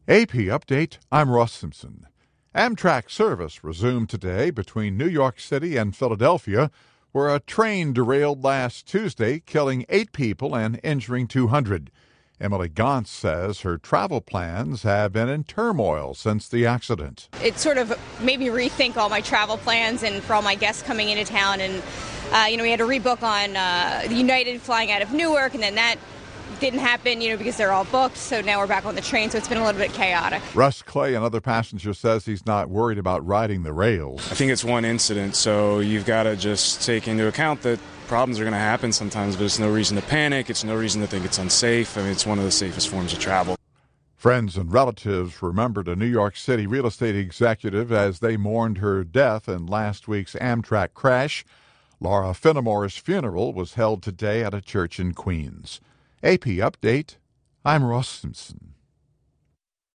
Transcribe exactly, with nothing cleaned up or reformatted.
A P Update, I'm Ross Simpson. Amtrak service resumed today between New York City and Philadelphia, where a train derailed last Tuesday, killing eight people and injuring two hundred. Emily Gauntz says her travel plans have been in turmoil since the accident. It sort of made me rethink all my travel plans and for all my guests coming into town. And, uh, you know, we had to rebook on uh, United flying out of Newark, and then that didn't happen, you know, because they're all booked. So now we're back on the train, so it's been a little bit chaotic. Russ Clay, another passenger, says he's not worried about riding the rails. I think it's one incident, so you've got to just take into account that problems are going to happen sometimes, but it's no reason to panic. It's no reason to think it's unsafe. I mean, it's one of the safest forms of travel. Friends and relatives remembered a New York City real estate executive as they mourned her death in last week's Amtrak crash. Laura Finnemore's funeral was held today at a church in Queens. A P Update, I'm Ross Simpson.